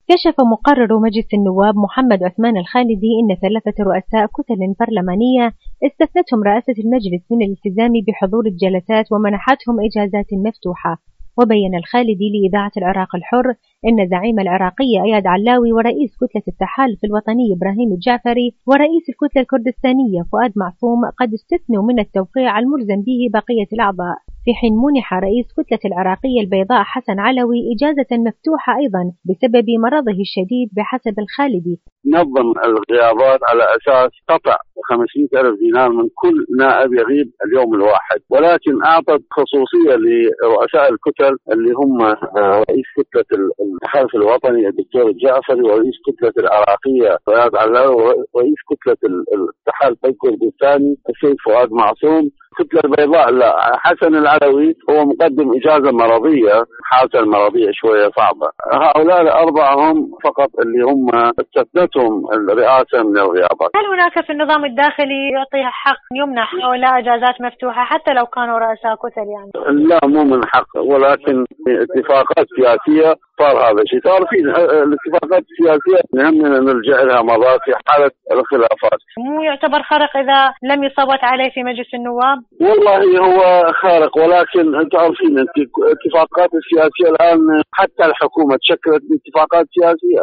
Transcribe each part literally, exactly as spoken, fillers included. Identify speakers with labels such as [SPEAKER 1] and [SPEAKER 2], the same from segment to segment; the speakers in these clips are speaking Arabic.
[SPEAKER 1] كشف مقرر مجلس النواب محمد عثمان الخالدي أن ثلاثة رؤساء كتل برلمانية استثنتهم رئاسة المجلس من الالتزام بحضور الجلسات ومنحتهم إجازات مفتوحة. وبين الخالدي لإذاعة العراق الحر أن زعيم العراقية أياد علاوي ورئيس كتلة التحالف الوطني إبراهيم الجعفري ورئيس الكتلة الكردستانية فؤاد معصوم قد استثنوا من التوقيع الملزم به بقية الأعضاء، في حين منح رئيس كتلة العراقية البيضاء حسن علوي إجازة مفتوحة أيضا بسبب مرضه الشديد بحسب الخالدي.
[SPEAKER 2] نظم الغيابات على أساس قطع خمسمائة ألف دينار من كل نائب يغيب اليوم الواحد، ولكن أعطت خصوصية لرؤساء الكتل اللي هم رئيس كتلة التحالف الوطني الدكتور الجعفري ورئيس كتلة العراقية فؤاد علاوي ورئيس كتلة التحالف الكردستاني السيد فؤاد معصوم. الكتلة البيضاء لا، حسن العلوي هو مقدم إجازة مرضية، حالته المرضية شوية صعبة. هؤلاء الأربعة هم فقط اللي هم استثنتهم الرئاسة من الغيابات.
[SPEAKER 3] هل هناك في النظام الداخلي يعطي حق يمنح هؤلاء إجازات مفتوحة حتى لو كانوا رؤساء كتل يعني؟
[SPEAKER 2] لا، مو من حق، ولكن اتفاقات سياسية صار هذا الشيء. صار في الاتفاقات السياسية نهمنا نرجع لها مرات في حالة الخلافات.
[SPEAKER 3] مو يعتبر خرق إذا لم يصوت عليه في مجلس النواب؟
[SPEAKER 2] والله هو خارق، ولكن انت عارفين انت الاتفاقات السياسيه الان حتى الحكومه تشكلت باتفاقات سياسيه،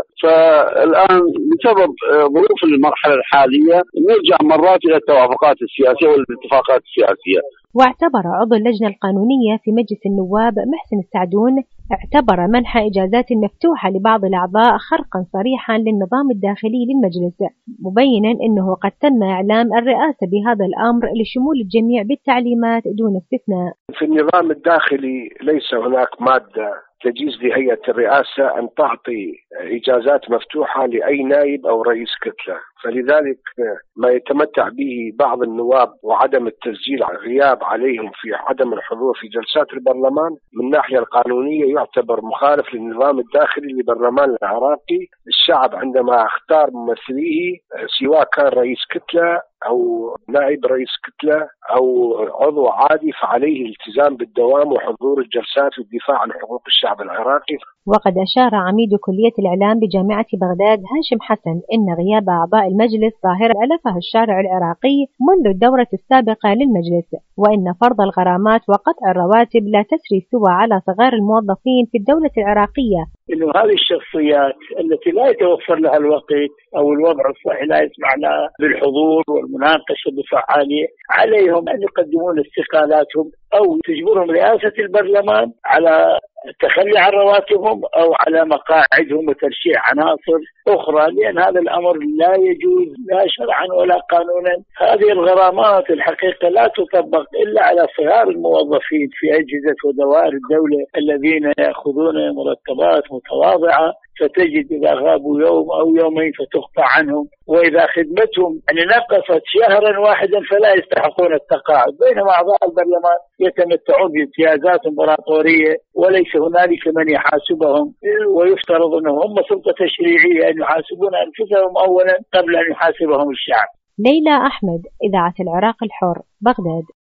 [SPEAKER 2] فالان بسبب ظروف المرحله الحاليه نرجع مرات الى التوافقات السياسيه والاتفاقات السياسيه.
[SPEAKER 1] واعتبر عضو اللجنة القانونية في مجلس النواب محسن السعدون اعتبر منح إجازات مفتوحة لبعض الأعضاء خرقا صريحا للنظام الداخلي للمجلس، مبينا أنه قد تم إعلام الرئاسة بهذا الأمر لشمول الجميع بالتعليمات دون استثناء.
[SPEAKER 4] في النظام الداخلي ليس هناك مادة تجيز لهيئة الرئاسة أن تعطي إجازات مفتوحة لأي نائب أو رئيس كتلة، فلذلك ما يتمتع به بعض النواب وعدم التسجيل غياب عليهم في عدم الحضور في جلسات البرلمان من الناحية القانونية يعتبر مخالف للنظام الداخلي للبرلمان العراقي. الشعب عندما اختار ممثليه سواء كان رئيس كتلة أو نائب رئيس كتلة أو عضو عادي فعليه الالتزام بالدوام وحضور الجلسات والدفاع عن حقوق الشعب العراقي.
[SPEAKER 1] وقد أشار عميد كلية الإعلام بجامعة بغداد هاشم حسن إن غياب أعضاء المجلس ظاهرة ألفها الشارع العراقي منذ الدورة السابقة للمجلس، وإن فرض الغرامات وقطع الرواتب لا تسري سوى على صغار الموظفين في الدولة العراقية.
[SPEAKER 5] إنه هذه الشخصيات التي لا يتوفر لها الوقت أو الوضع الصحي لا يسمح لها بالحضور والمناقشة بفعالية، عليهم أن يقدمون استقالاتهم أو تجبرهم رئاسة البرلمان على التخلي عن رواتبهم أو على مقاعدهم وترشيح عناصر أخرى، لأن هذا الأمر لا يجوز لا شرعا ولا قانونا. هذه الغرامات الحقيقة لا تطبق إلا على صغار الموظفين في أجهزة ودوائر الدولة الذين يأخذون مرتبات متواضعة، فتجد إذا غابوا يوم أو يومين فتقطع عنهم، وإذا خدمتهم يعني نقصت شهرا واحدا فلا يستحقون التقاعد، بينما أعضاء البرلمان يتمتعون بامتيازات امبراطورية وليس هنالك من يحاسبهم، ويفترض أنهم هم سلطة تشريعية أن يحاسبون أنفسهم أولا قبل أن يحاسبهم الشعب.
[SPEAKER 1] ليلى أحمد، إذاعة العراق الحر، بغداد.